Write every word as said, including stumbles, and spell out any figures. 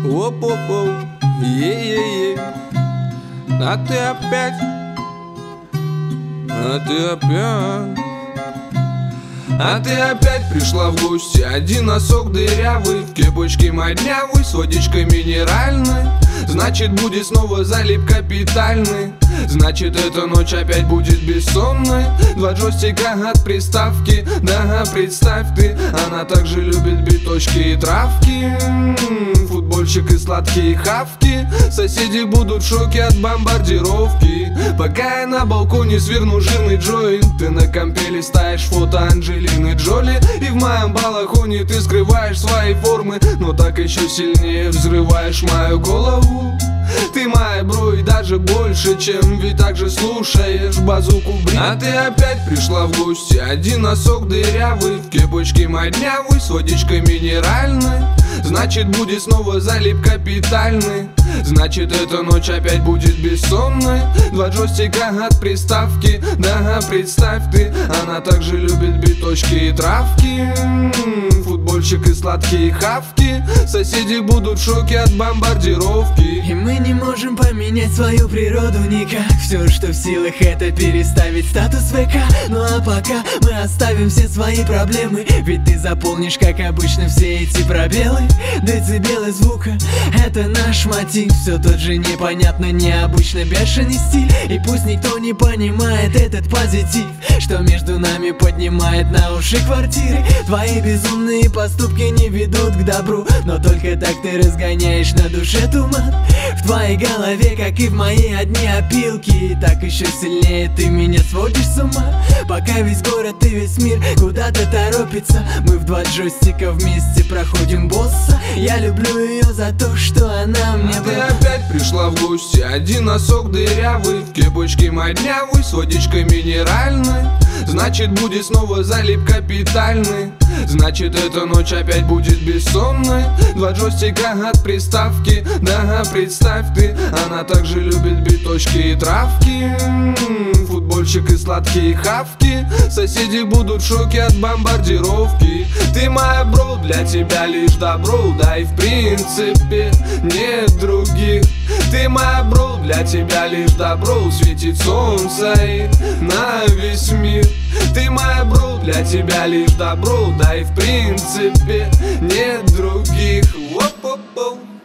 Оп-оп-оп, е-е-е. А ты опять, а ты опять, а ты опять пришла в гости. Один носок дырявый, в кепочке моднявый, с водичкой минеральной. Значит, будет снова залип капитальный. Значит, эта ночь опять будет бессонной. Два джойстика от приставки, да, представь ты. Она также любит биточки и травки, футбольчик и сладкие хавки. Соседи будут в шоке от бомбардировки. Пока я на балконе сверну жирный джойнт, ты на компе листаешь фото Анджелины Джоли. И в моем балахоне ты скрываешь свои формы, но так еще сильнее взрываешь мою голову. Ты моя бро и даже больше, чем, ведь также слушаешь базуку брит. А ты опять пришла в гости. Один носок дырявый, в кепочке моднявый, с водичкой минеральной. Значит, будет снова залип капитальный. Значит, эта ночь опять будет бессонной. Два джойстика от приставки, да, представь ты. Она также любит биточки и травки, футбольчик и сладкие хавки. Соседи будут в шоке от бомбардировки. И мы не можем поменять свою природу никак. Все, что в силах, это переставить статус ВК. Ну а пока мы оставим все свои проблемы, ведь ты заполнишь, как обычно, все эти пробелы. Децибелы звука — это наш мотив. Все тот же непонятно необычно бешеный стиль. И пусть никто не понимает этот позитив, что между нами поднимает на уши квартиры. Твои безумные поступки не ведут к добру, но только так ты разгоняешь на душе туман. В твоей голове, как и в моей, одни опилки. И так еще сильнее ты меня сводишь с ума. Пока весь город и весь мир куда-то торопится, мы в два джойстика вместе проходим босса. Я люблю ее за то, что она мне... А ты опять пришла в гости. Один носок дырявый, в кепочке моднявый, с водичкой минеральной. Значит, будет снова залип капитальный. Значит, эта ночь опять будет бессонной. Два джойстика от приставки, да, представь ты. Она также любит биточки и травки, футбольчик и сладкие хавки. Соседи будут в шоке от бомбардировки. Ты моя бро, для тебя лишь добро, да и в принципе нет других. Ты моя бро, для тебя лишь добро, светит солнце и на весь мир. Ты моя бро, для тебя лишь добро, да и в принципе нет других. Оп-оп-оп.